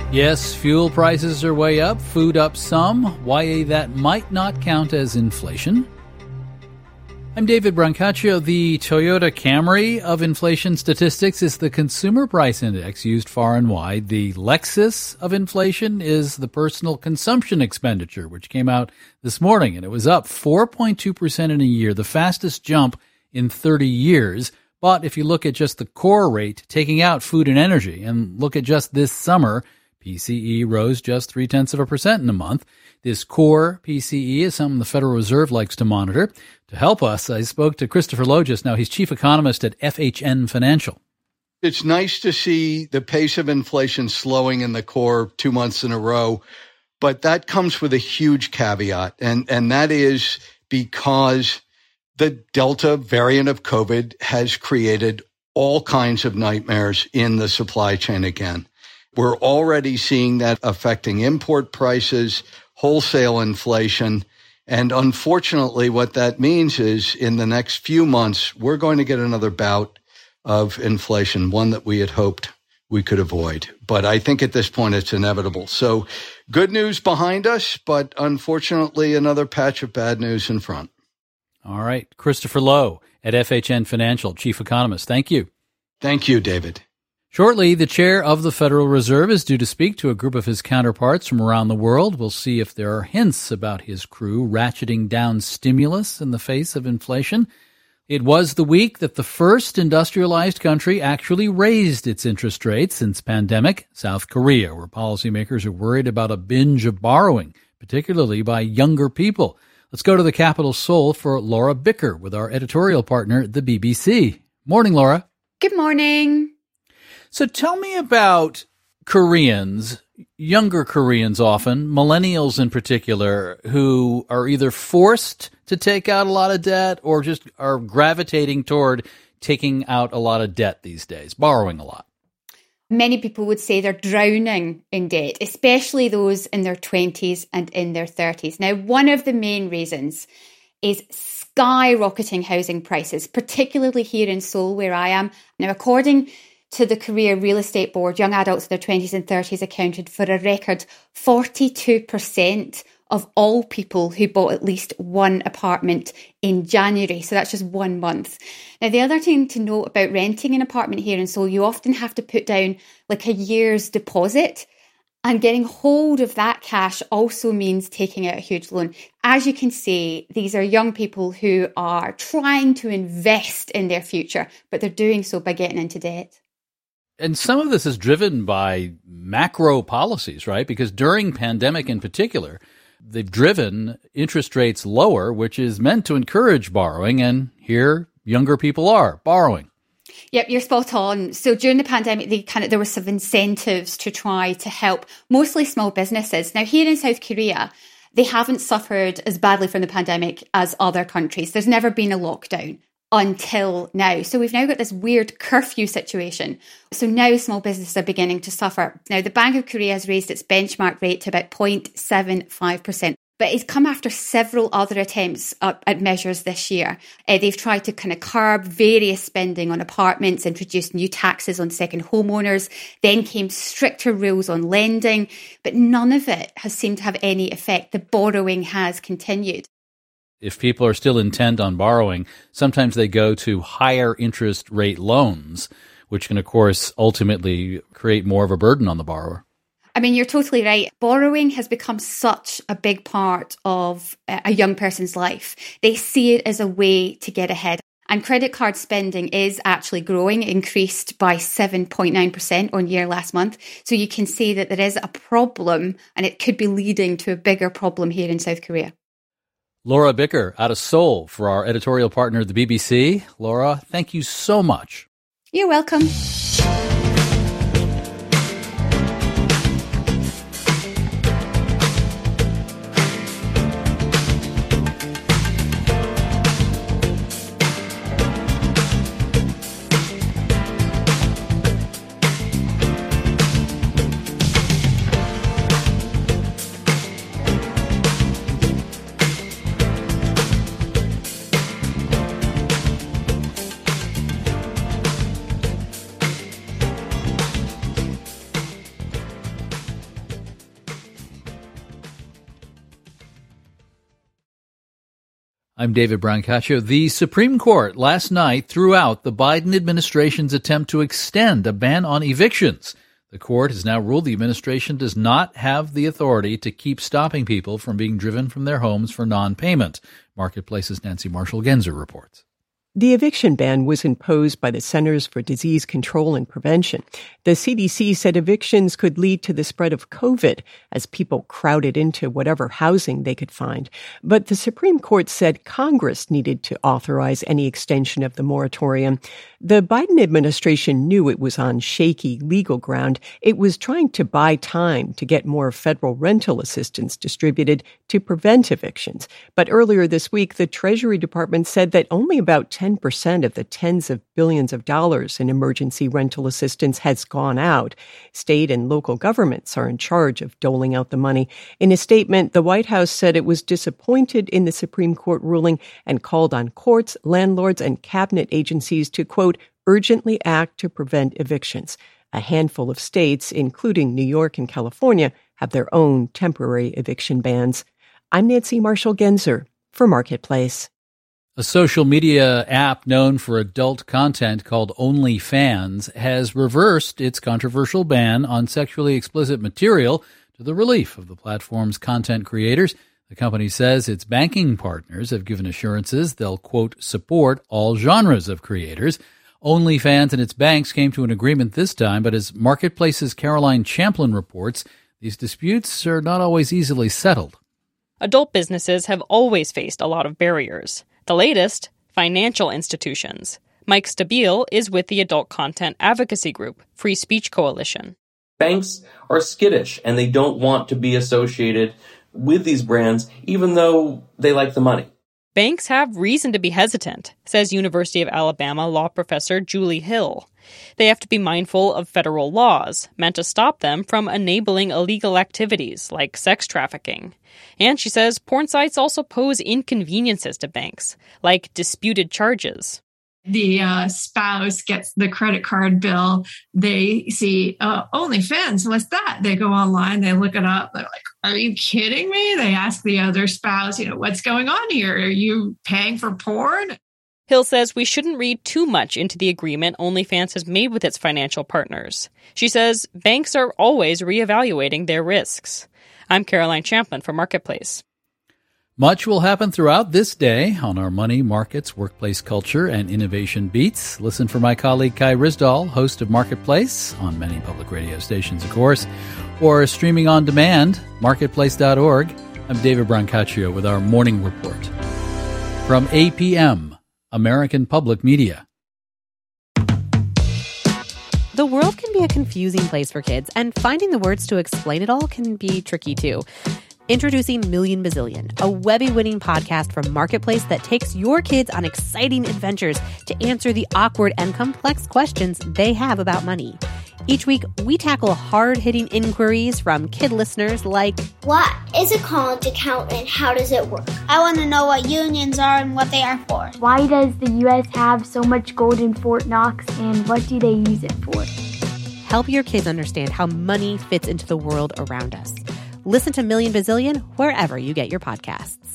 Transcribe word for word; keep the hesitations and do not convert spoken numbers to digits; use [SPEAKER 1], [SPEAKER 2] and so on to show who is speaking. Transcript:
[SPEAKER 1] Yes, fuel prices are way up, food up some. Why that might not count as inflation. I'm David Brancaccio. The Toyota Camry of inflation statistics is the consumer price index used far and wide. The Lexus of inflation is the personal consumption expenditure, which came out this morning, and it was up four point two percent in a year, the fastest jump in thirty years. But if you look at just the core rate, taking out food and energy, and look at just this summer, P C E rose just three-tenths of a percent in a month. This core P C E is something the Federal Reserve likes to monitor. To help us, I spoke to Christopher Lowe just now. He's chief economist at F H N Financial.
[SPEAKER 2] It's nice to see the pace of inflation slowing in the core two months in a row, but that comes with a huge caveat, and, and that is because the Delta variant of COVID has created all kinds of nightmares in the supply chain again. We're already seeing that affecting import prices, wholesale inflation. And unfortunately, what that means is in the next few months, we're going to get another bout of inflation, one that we had hoped we could avoid. But I think at this point, it's inevitable. So good news behind us, but unfortunately, another patch of bad news in front.
[SPEAKER 1] All right. Christopher Lowe at F H N Financial, chief economist. Thank you.
[SPEAKER 2] Thank you, David.
[SPEAKER 1] Shortly, the chair of the Federal Reserve is due to speak to a group of his counterparts from around the world. We'll see if there are hints about his crew ratcheting down stimulus in the face of inflation. It was the week that the first industrialized country actually raised its interest rates since pandemic, South Korea, where policymakers are worried about a binge of borrowing, particularly by younger people. Let's go to the capital Seoul for Laura Bicker with our editorial partner, the B B C. Morning, Laura.
[SPEAKER 3] Good morning.
[SPEAKER 1] So tell me about Koreans, younger Koreans often, millennials in particular, who are either forced to take out a lot of debt or just are gravitating toward taking out a lot of debt these days, borrowing a lot.
[SPEAKER 3] Many people would say they're drowning in debt, especially those in their twenties and in their thirties. Now, one of the main reasons is skyrocketing housing prices, particularly here in Seoul, where I am. Now, according to the Korea Real Estate Board, young adults in their twenties and thirties accounted for a record forty-two percent of all people who bought at least one apartment in January. So that's just one month. Now, the other thing to note about renting an apartment here in Seoul, you often have to put down like a year's deposit. And getting hold of that cash also means taking out a huge loan. As you can see, these are young people who are trying to invest in their future, but they're doing so by getting into debt.
[SPEAKER 1] And some of this is driven by macro policies, right? Because during pandemic in particular, they've driven interest rates lower, which is meant to encourage borrowing. And here, younger people are borrowing.
[SPEAKER 3] Yep, you're spot on. So during the pandemic, they kind of there were some incentives to try to help mostly small businesses. Now, here in South Korea, they haven't suffered as badly from the pandemic as other countries. There's never been a lockdown until now. So we've now got this weird curfew situation. So now small businesses are beginning to suffer. Now, the Bank of Korea has raised its benchmark rate to about zero point seven five percent. But it's come after several other attempts at, at measures this year. Uh, they've tried to kind of curb various spending on apartments, introduced new taxes on second homeowners, then came stricter rules on lending, but none of it has seemed to have any effect. The borrowing has continued.
[SPEAKER 1] If people are still intent on borrowing, sometimes they go to higher interest rate loans, which can, of course, ultimately create more of a burden on the borrower.
[SPEAKER 3] I mean, you're totally right. Borrowing has become such a big part of a young person's life. They see it as a way to get ahead. And credit card spending is actually growing, increased by seven point nine percent on year last month. So you can see that there is a problem, and it could be leading to a bigger problem here in South Korea.
[SPEAKER 1] Laura Bicker out of Seoul for our editorial partner, the B B C. Laura, thank you so much.
[SPEAKER 3] You're welcome.
[SPEAKER 1] I'm David Brancaccio. The Supreme Court last night threw out the Biden administration's attempt to extend a ban on evictions. The court has now ruled the administration does not have the authority to keep stopping people from being driven from their homes for non-payment. Marketplace's Nancy Marshall-Genzer reports.
[SPEAKER 4] The eviction ban was imposed by the Centers for Disease Control and Prevention. The C D C said evictions could lead to the spread of COVID as people crowded into whatever housing they could find. But the Supreme Court said Congress needed to authorize any extension of the moratorium. The Biden administration knew it was on shaky legal ground. It was trying to buy time to get more federal rental assistance distributed to prevent evictions. But earlier this week, the Treasury Department said that only about ten percent of the tens of billions of dollars in emergency rental assistance has gone out. State and local governments are in charge of doling out the money. In a statement, the White House said it was disappointed in the Supreme Court ruling and called on courts, landlords, and cabinet agencies to, quote, urgently act to prevent evictions. A handful of states, including New York and California, have their own temporary eviction bans. I'm Nancy Marshall-Genzer for Marketplace.
[SPEAKER 1] A social media app known for adult content called OnlyFans has reversed its controversial ban on sexually explicit material to the relief of the platform's content creators. The company says its banking partners have given assurances they'll, quote, support all genres of creators. OnlyFans and its banks came to an agreement this time, but as Marketplace's Caroline Champlin reports, these disputes are not always easily settled.
[SPEAKER 5] Adult businesses have always faced a lot of barriers. The latest, financial institutions. Mike Stabile is with the adult content advocacy group, Free Speech Coalition.
[SPEAKER 6] Banks are skittish, and they don't want to be associated with these brands, even though they like the money.
[SPEAKER 5] Banks have reason to be hesitant, says University of Alabama law professor Julie Hill. They have to be mindful of federal laws meant to stop them from enabling illegal activities like sex trafficking. And she says porn sites also pose inconveniences to banks, like disputed charges.
[SPEAKER 7] The uh, spouse gets the credit card bill. They see uh, OnlyFans. What's that? They go online. They look it up. They're like, are you kidding me? They ask the other spouse, you know, what's going on here? Are you paying for porn?
[SPEAKER 5] Hill says we shouldn't read too much into the agreement OnlyFans has made with its financial partners. She says banks are always reevaluating their risks. I'm Caroline Champlin for Marketplace.
[SPEAKER 1] Much will happen throughout this day on our money, markets, workplace culture, and innovation beats. Listen for my colleague Kai Risdahl, host of Marketplace, on many public radio stations, of course, or streaming on demand, marketplace dot org. I'm David Brancaccio with our morning report. From A P M, American Public Media.
[SPEAKER 8] The world can be a confusing place for kids, and finding the words to explain it all can be tricky too. Introducing Million Bazillion, a Webby-winning podcast from Marketplace that takes your kids on exciting adventures to answer the awkward and complex questions they have about money. Each week, we tackle hard-hitting inquiries from kid listeners like,
[SPEAKER 9] what is a college account and how does it work? I want to know what unions are and what they are for.
[SPEAKER 10] Why does the U S have so much gold in Fort Knox and what do they use it for?
[SPEAKER 8] Help your kids understand how money fits into the world around us. Listen to Million Bazillion wherever you get your podcasts.